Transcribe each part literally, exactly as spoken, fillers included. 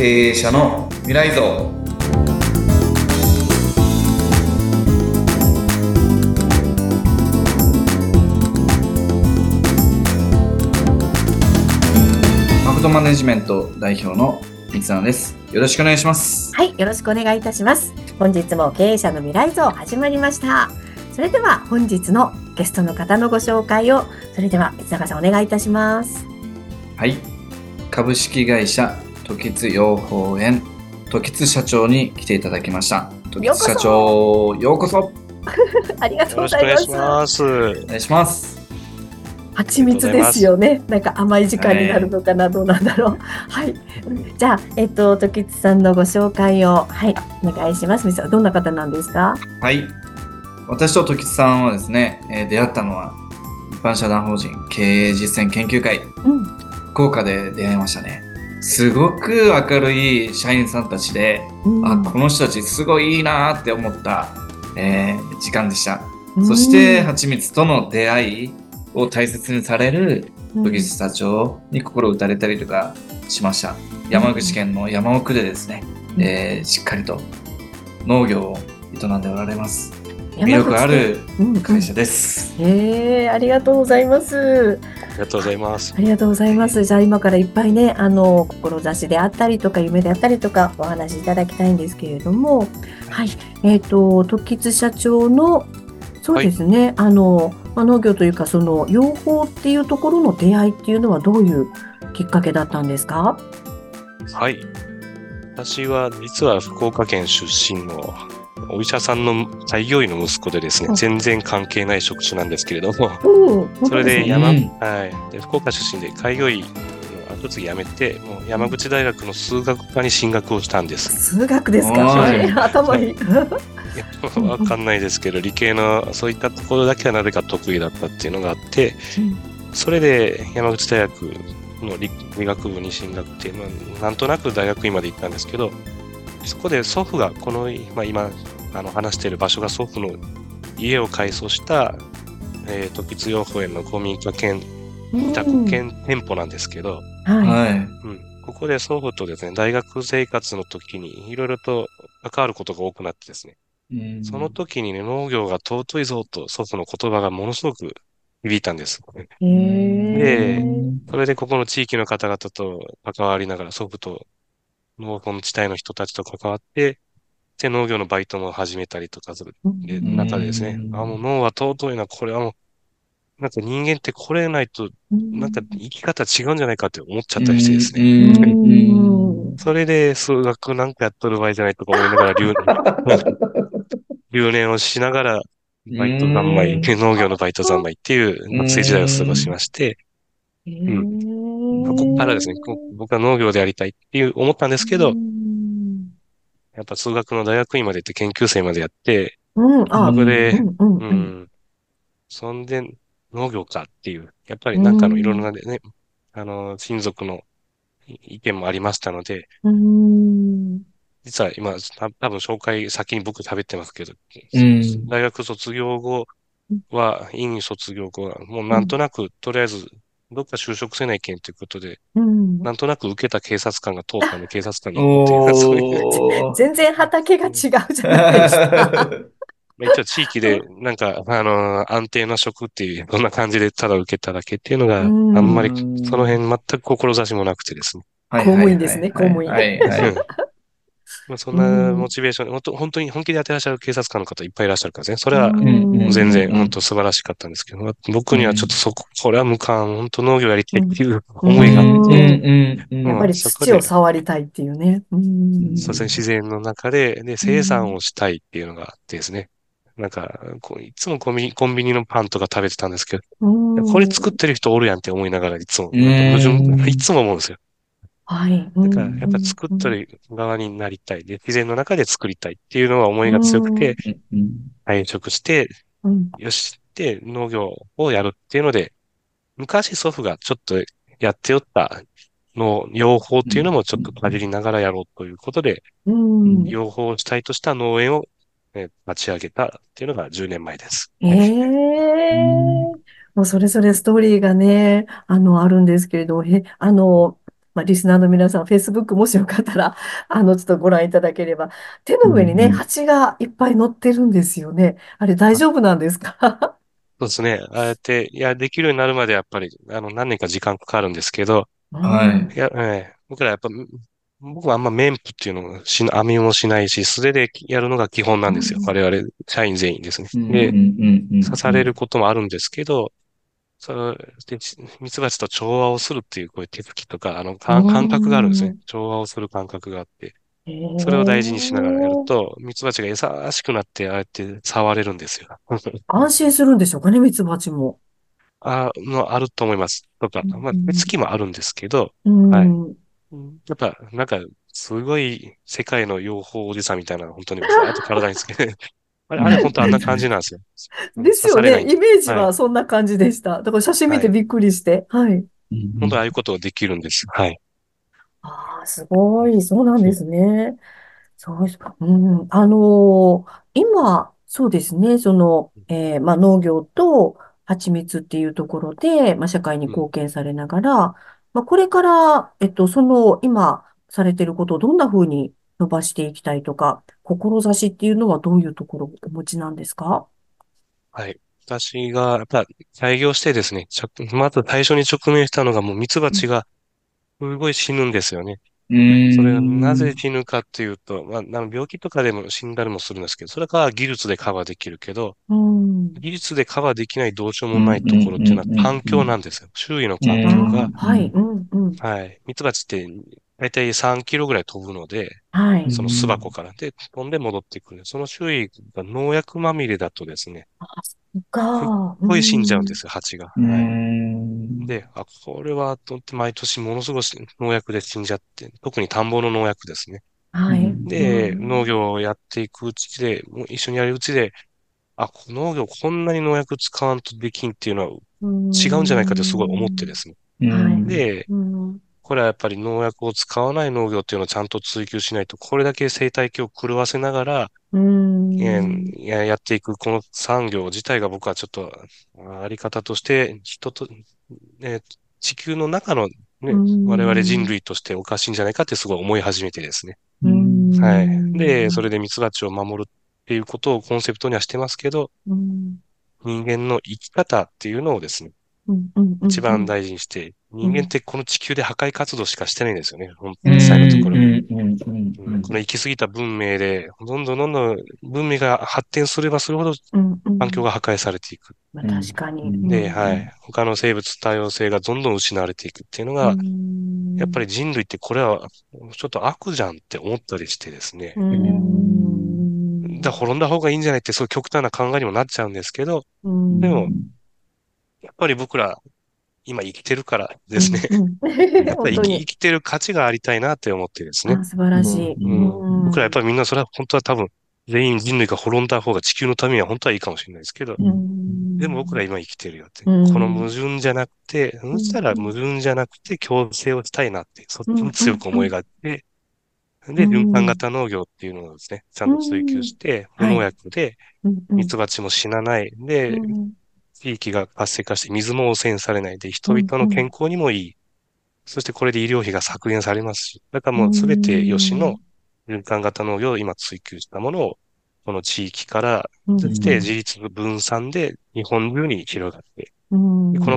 経営者の未来像。マクドマネジメント代表の三つです。よろしくお願いします。 はい、よろしくお願いいたします。本日も経営者の未来像始まりました。それでは本日のゲストの方のご紹介を、それでは三坂さんお願いいたします。 はい、株式会社時津養蜂園時津社長に来ていただきました。時津社長、ようこそ。 ありがとうございます。 よろしくお願いします。 お願いします。 蜂蜜ですよね。なんか甘い時間になるのかな、はい、どうなんだろう。はい。じゃあ、えっと、時津さんのご紹介を、はい、お願いします。皆さん、どんな方なんですか？ はい。私と時津さんはですね、えー、出会ったのは、一般社団法人経営実践研究会、うん、福岡で出会いましたね。すごく明るい社員さんたちで、うん、あ、この人たちすごいいいなって思った、えー、時間でした。うん、そして、はちみつとの出会いを大切にされる時津社長に心打たれたりとかしました。うん、山口県の山奥でですね、うん、えー、しっかりと農業を営んでおられます。魅力ある会社です。 うんうん、えー、ありがとうございます。 ありがとうございます。 ありがとうございます。じゃあ今からいっぱいね、あの志であったりとか夢であったりとかお話しいただきたいんですけれども、はい、えっと時津社長のそうですね、はい、あの、まあ、農業というかその養蜂っていうところの出会いっていうのはどういうきっかけだったんですか？ はい、私は実は福岡県出身のお医者さんの開業医の息子でですね、うん、全然関係ない職種なんですけれども、うん、それで山、うん、はい、で福岡出身で開業医の後継ぎ辞めて、もう山口大学の数学科に進学をしたんです。 数学ですか？はい、頭いい。 わかんないですけど、理系のそういったところだけはなぜか得意だったっていうのがあって、うん、それで山口大学の 理, 理学部に進学っていうのは、なんとなく大学院まで行ったんですけど、そこで祖父がこの、まあ、今あの話している場所が祖父の家を改装した、えー、時津養蜂園の公民館兼委託兼店舗なんですけど、 はいうん、ここで祖父とですね、大学生活の時にいろいろと関わることが多くなってですね、うん、その時にね、農業が尊いぞと祖父の言葉がものすごく響いたんです。で、それでここの地域の方々と関わりながら祖父と農村地帯の人たちと関わって、で、農業のバイトも始めたりとかする中でですね、あ、もう農は尊いな、これはもう、なんか人間ってこれないと、なんか生き方違うんじゃないかって思っちゃったりしてですね。それで数学なんかやっとる場合じゃないとか思いながら留年、留年をしながら、バイト三昧、農業のバイト三昧っていう学生時代を過ごしまして、うん。ここからですね、僕は農業でやりたいっていう思ったんですけど、やっぱ数学の大学院まで行って研究生までやって、うん、そこで、うんうんうん、そんで農業かっていう、やっぱりなんかのいろんなね、うん、あの、親族の意見もありましたので、うん、実は今、た多分紹介先に僕食べてますけど、うん、大学卒業後は、院卒業後は、もうなんとなく、うん、とりあえず、どっか就職せないけんということで、うん、なんとなく受けた警察官が通ったんで警察官に行こうっていう、そういう。 全然畑が違うじゃないですか。 一応地域で、なんか、あのー、安定な職っていう、こんな感じでただ受けただけっていうのが、あんまり、その辺全く志もなくてですね。 公務員ですね、公務員。 はいはい。 まあそんなモチベーション、本当本当に本気でやってらっしゃる警察官の方いっぱいいらっしゃるからね。それは全然本当素晴らしかったんですけど、僕にはちょっとそこ、これは無関、本当農業やりたいっていう思いがあって、 やっぱり土を触りたいっていうね。 そうですね、自然の中で、で、生産をしたいっていうのがあってですね。なんか、こういつもコンビニ、コンビニのパンとか食べてたんですけど、これ作ってる人おるやんって思いながらいつも、矛盾、いつも思うんですよ。 はい。 だから、やっぱ作ってる側になりたい。で、自然の中で作りたいっていうのは思いが強くて、退職して、よしって農業をやるっていうので、昔祖父がちょっとやっておったの養蜂っていうのもちょっとかじりながらやろうということで、養蜂を主体とした農園を立ち上げたっていうのがじゅうねんまえです。 ええー、もうそれぞれストーリーがね、あの、あるんですけれど、え、あの、 まあ、リスナーの皆さん、Facebook もしよかったら、あの、ちょっとご覧いただければ、手うんの上にね、 うん。 蜂がいっぱい乗ってるんですよね。あれ大丈夫なんですか？ そうですね。ああやって、いや、できるようになるまでやっぱり、あの、何年か時間かかるんですけど、 うはい。 ん。 いや、ええ僕らやっぱ、僕はあんま綿布っていうのをしな、編みもしないし、素手でやるのが基本なんですよ。 うん。 我々、社員全員ですね。 うんうんで、 うんうんうん。 刺されることもあるんですけど、それで、ミツバチと調和をするっていう、こういう手つきとか、あの、 うか感覚があるんですね。 ん。 調和をする感覚があって、 へそれを大事にしながらやるえ。 と、ミツバチが優しくなって、ああやって触れるんですよ。 安心するんでしょうかね、ミツバチも。 あの、あると思います。とか、 うまあ、手つきん。 もあるんですけど、 うはい。 ん。 うんやっぱ、なんか、すごい世界の養蜂おじさんみたいな、本当に、あと体につけて、あれ、あれ本当あんな感じなんですよ。うん、刺ですよね。 されないんで。 イメージはい。 はそんな感じでした。だから写真見はい。 てびっくりして。はい。 うんう本当ああいうん。 ことができるんです。はい。 ああ、すごい。そうなんですね。そうです。うん。あのー今、そうですね。その、えーまあ、農業と蜂蜜っていうところで、まあ、社会にうん。 貢献されながら、まあ、これから、えっと、その、今、されてることをどんな風に伸ばしていきたいとか、志っていうのはどういうところをお持ちなんですか？ はい。私が、やっぱ、開業してですね、ちょまず最初に直面したのがもうミツバうん。 チがすごい死ぬんですよね。 うそれがなぜーん。 死ぬかっていうと、まあ、あの病気とかでも死んだりもするんですけど、それから技術でカバーできるけど、 うん。 技術でカバーできないどうしよううんうもないところっていうのは環んうん境なんですよ。周囲のうん。う環境が。 ああ、はい。 ーん。 うん、うん。 はい。ミツバチって大体さんキロぐらい飛ぶので、 はい。 うその巣箱んから。で、飛んで戻ってくる。その周囲が農薬まみれだとですね、 あ、そっすっか。うごい死んじゃうんでん。 すよ、蜂が。 うはい。 ん。 で、あ、これは、とって毎年ものすごい農薬で死んじゃって、特に田んぼの農薬ですね。 うはい。うで、農ん。 業をやっていくうちで、もう一緒にやるうちで、あ、農業こんなに農薬使わんとできんっていうのはう違うんじゃないかってすごい思ってでん。 すね。 はい。 で、 うん。 これはやっぱり農薬を使わない農業っていうのをちゃんと追求しないと、これだけ生態系を狂わせながら、 うえん。 ーややっていくこの産業自体が僕はちょっとああり方として人と、ね、地球の中のうね、我々人ん。 類としておかしいんじゃないかってすごい思い始めてですね。 うはい。で、そん。 れでミツバチを守るっていうことをコンセプトにはしてますけど、 うん。 人間の生き方っていうのをですね、 うん。うん。うん。うん。 一番大事にして、人間ってこの地球で破壊活動しかしてないんですよね。ほんう実際のところ。 ん。 うん、この行き過ぎた文明で、どんどんどんどん文明が発展すればするほどうん。うん。 環境が破壊されていく。 まあ、確かに。うで、はい。 ん。 他の生物多様性がどんどん失われていくっていうのうが、やっぱん。 り人類ってこれはちょっと悪じゃんって思ったりしてですね。 うだ、 ん。 滅んだ方がいいんじゃないってそういう極端な考えにもなっちゃうんですけど、 うん。 でも、やっぱり僕ら今生きてるからですね。 うん。うん。 やっぱり生き、生本当に。 きてる価値がありたいなって思ってですね。 あ、素晴らしい。 うん。僕らやっうん。 ぱりみんなそれは本当は多分全員人類が滅んだ方が地球のためには本当はいいかもしれないですけど、 うでも僕らん。 今生きてるよって。 うこの矛ん。 盾じゃなくて、そしたら矛うん。 盾じゃなくて共生をしたいなって、そっちにうん。うん。 強く思いがあって、 うで、循環ん。 型農業っていうのをですね、ちゃうんと追求ん。 して、無農はい。 薬で、 うん。うん。 ミツバチも死なない。で、 うん。 地域が活性化して水も汚染されないで、人うん。 々の健うん。 康にもいい。そしてこれで医療費が削減されますし、だからうもうすべて良しのん。 循環型農業を今追求したものを、この地域から、 うん。 そして自立分散で日本中に広がって、 うん。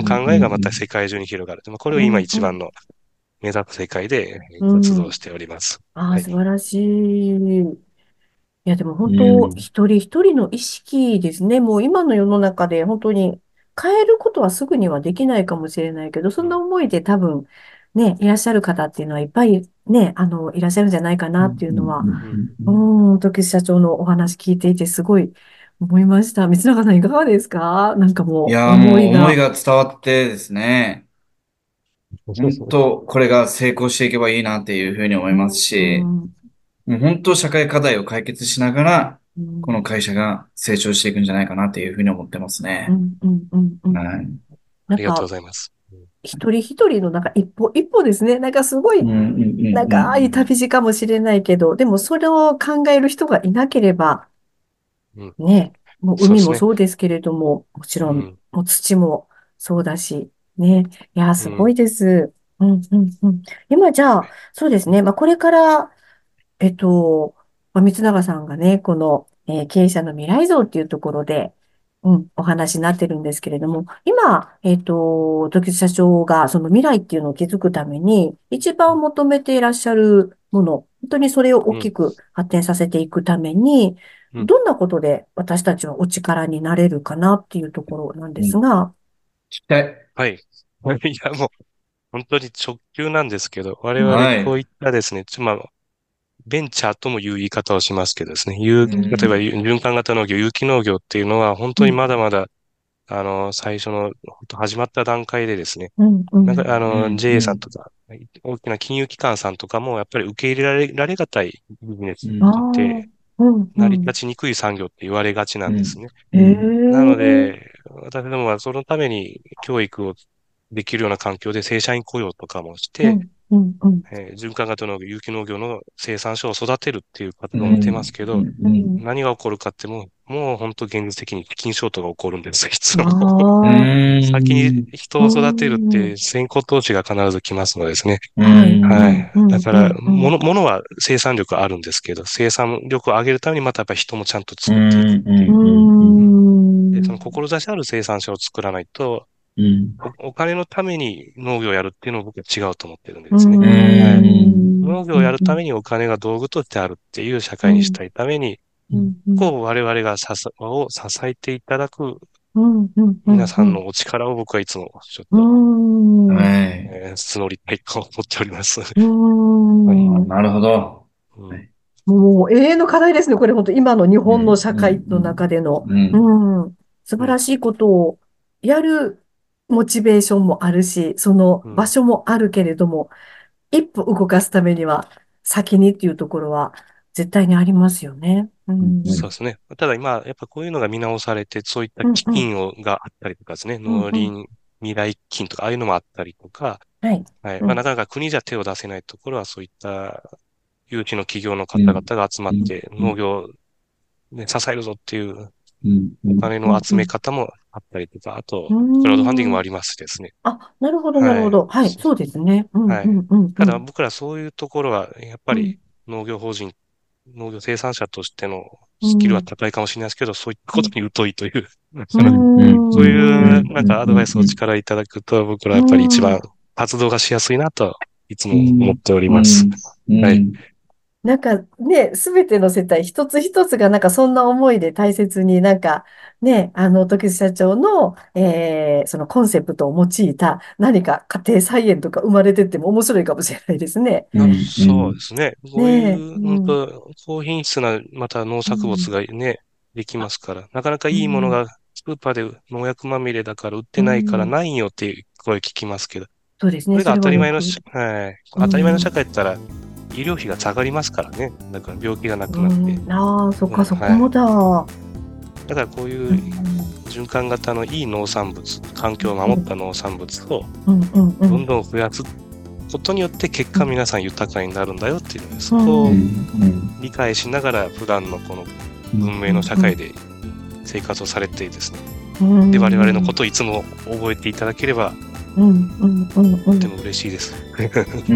でこの考えがまた世界中に広がる。まあ、これを今うん。うん。 一番の目指す世界でう活動ん。 しております。 ああ、 はい。 素晴らしい。いや、でも本当、 うん。 一人一人の意識ですね。もう今の世の中で本当に変えることはすぐにはできないかもしれないけど、そんなうん。 思いで多分ね、いらっしゃる方っていうのはいっぱいね、あの、いらっしゃるんじゃないかなっていうのは、 うん。 うん、時津社長のお話聞いていてすごい思いました。光永さんいかがですか？なんかもういやー、もう思い思いが。 が伝わってですね、本当、これが成功していけばいいなっていうふうに思いますうん、うし、 ん、 もう本当社会課題を解決しながら、 うん、 この会社が成長していくんじゃないかなっていうふうに思ってますね。 うん、うん、うん。うん。 はい。 ありがとうなんか、 ございます。うん一人一人のなんか一歩一歩ですね。なんかすごいうんうんうん長いうん旅路かもしれないけど、でもそれを考える人がいなければ、 うん。 ね、もう海もそうですね。 そうですけれども、もちろん、 うん。 もう土もそうだし、ね。いや、 うん。 すごいです。 うんうんうん。今じゃあ、そうですね。まあ、これから、えっと、まあ、三永さんがね、この、えー経営者の未来像っていうところで、うん、お話になってるんですけれども、今、えっと、時津社長がその未来っていうのを築くために、一番求めていらっしゃるもの、本当にそれを大うん、 きく発展させていくために、 うん。 どんなことで私たちはお力になれるかなっていうところなんでうん。 すが、 期待。 はい。いや、もう、本当に直球なんですけど、我うん、 々 はい。 こういったですね、ちょまあ、ベンチャーともいう言い方をしますけどですね、有う例えばん。 有循環型農業、有機農業っていうのは本当にうん、 まだまだ、あの、最初の、本当始まった段階でですね、 うん、うなんか、 ん、 あの、 うん。 ジェーエーうん。 さんとか、大きな金融機関さんとかも、やっぱり受け入れられ、られがたいビジネスああ、 で、 うん、う成りん、 立ちにくい産業って言われがちなうん。 んですね。 へなのえ、 で、私どもはそのために教育をできるような環境で正社員雇用とかもして、 うん、うん、うん、 えー循環型農業、有機農業の生産者を育てるっていう活う動もしてますん。 けど、 うん。うん。 うん。 何が起こるかってもう、もう本当現実的に金ショートが起こるんです、いつあも。 うあ、 先にん。 人うを育てるっん、 て先行投資が必ず来ますのでですね。 はい、うはん、 い。 うん、 だから、 うん、うん、 もの、ものは生産力あるんですけど、生産力を上げるためにまたやっぱり人もちゃんとう作っていくっん。うていう。 うん。 で、そん、 の志ある生産者を作らないと、 うん。 お、お金のために農業をやるっていうのは僕は違うと思ってるんでうですね。 うはい。 ん。 ん、 農業をやるたうん、 めにお金が道具としてあるっていう社うん、 会にしたいために、 うん、うん、 こう我々がささ、を支えていただくうん、うん、うん、 皆さんのお力を僕はいつもちょっうと、 ん、うん、 はい。 えー募りたいと思っております。 うあ、 はい。 ん。 なるほど。 うん。 はい。 もう永遠の課題ですね。これ本当今の日本のうん。 社う会の中ん。 での。 うん。うん。 うん。素うん。 晴らしいことをやるモチベーションもあるし、そのうん。 場所もあるけれども、一歩動かすためには先にっていうところは絶対にありますよね。うん。 そうですね。ただ今、やっぱこういうのが見直されて、そういったうんうん。 基金をがあったりとかですね、農うんうん。 林未来基金とか、ああいうのもあったりとか、 はい。 はい。まあ、なうん。 かなか国じゃ手を出せないところは、そういった有志の企業のうん。 方々が集まっうん。 て農業を、ね、支えるぞっていううん。うおん。 金の集うんうん。 め方もあったりとか、あと、 うクラウドファンディングん。うーん。 もありますしですね。 あ、なるほど、なるはい。 ほど。はい。そうですね。うんはい。 うんうんうただん。 僕らそういうところは、やっぱりうん農業法人、農業生産者としてのスキルはうん高いかもしれないですけど、そういったうん。 ことに疎いという、 うあのうん。 そううん。ういうん。 なんかアドバイスをうん。 力いただくと、僕らはうやっぱり一番ん。 活動がしやすいなと、いつも思っうん。 ております。 うん。うはい。 ん。 なんかね、すべての世帯一つ一つがなんかそんな思いで大切になんかね、あの、時津社長の、えーそのコンセプトを用いた何か家庭菜園とか生まれてっても面白いかもしれないですね。 あ、 うん。うん。 そうですね。こうねえ、 いう、 うん、 本当高品質な、また農作物うん、 がね、できますから、なかなかうん、 いいものがスーパーで農薬まみれだから売っうてないからん。 ないよっていう声聞きますけど、 そうですね、 これが当たそれはよく。 り前のし、はい。 う当たり前のん、 社会だったら、医療費が下がりますからね。だから病気がなくなって。 うん、ああ、そっうん、 か、そこもはい。 だ。うだからこういうん、 循環型のいい農産物、環境をうん、 守った農産物をうん、うん、うん、 どんどん増やすことによって結果皆さん豊かになるんだよっていうので、そうこをうん。 ん、 うん。 理解しながら普段のこの文明の社うん、 会で生活をされてですね。 うで、我々のん、 ことをいつも覚えていただければうん、うん、うん、うん。 とても嬉しいです。 うん。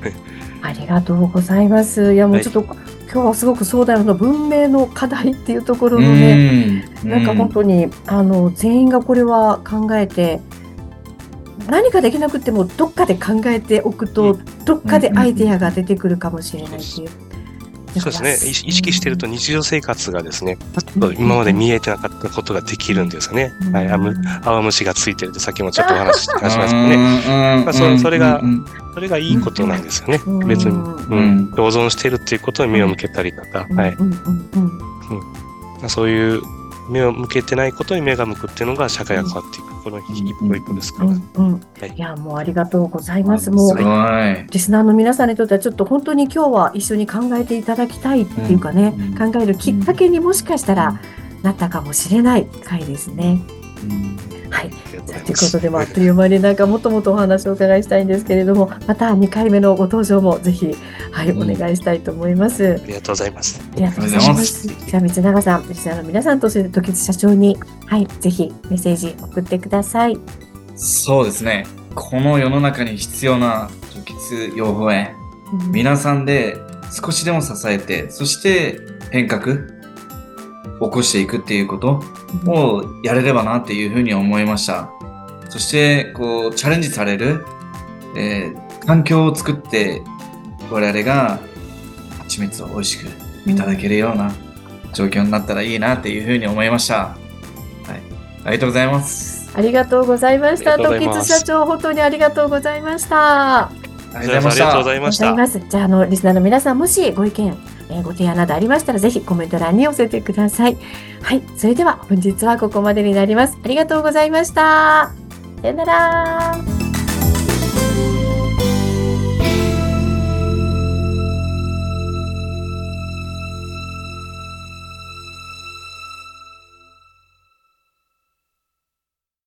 ありがとうございます。いや、もはい。 うちょっと、今日はすごく壮大な文明の課題っていうところうのね、 ん。うなんか本当ん。 に、あの、全員がこれは考えて、何かできなくても、どっかで考えておくうん。 と、どっうん。 かでアイデアがうん。 出てくるかもしれそうです。 ないっていう。だから、 そうですね。意識意うん、 識してると日常生活がですね、ちうん、 ょっと今までうん、 見えてなかったことができるんですよね。 うはい。あむ、 ん。 泡虫がついてるってさっきもちょっとお話ししうましたけどね。 ん。 まあ、そ、それが、 うん。 それがいいことなんですよね。 うん、 別に。 うん、 うん。 うん。 共存してるっていうことに目を向けたりとか、 うん、 はい。 うん、うん、うん。 うんまあ、そういう目を向けてないことに目が向くっていうのが社会が変わっていく。この一歩一歩ですから。 うん、うん。 はい。 いや、もうありがとうございまあ、 す。もう、 すごい。 リスナーの皆さんにとってはちょっと本当に今日は一緒に考えていただきたいっていうかね、考えるきっかけにもしかしたらなったかもしれない回ですね。はい。 ありがとうございというます。 ことで、まあ、あっという間になんかもっともっとお話をお伺いしたいんですけれども、またにかいめのご登場もぜひ、はい、お願いしたいと思います。 ありがとうございます。 ありがとうございます。じゃあ、三永さん、リスナーの皆さんとそして時津社長に、はい、ぜひメッセージ送ってください。 そうですね。 この世の中に必要な時津養蜂園、うん、皆さんで少しでも支えて、そして変革起こしていくっていうことをやれればなっていうふうに思いました。そしてこうチャレンジされる、えー、環境を作って我々が蜂蜜を美味しくいただけるような状況になったらいいなっていうふうに思いました。はい、ありがとうございます。 ありがとうございました。時津社長、本当にありがとうございました。 ありがとうございました。 じゃあ、あのリスナーの皆さん、もしご意見、えー、ご提案などありましたら、ぜひコメント欄に寄せてください。はい、それでは本日はここまでになります。ありがとうございました。さよなら。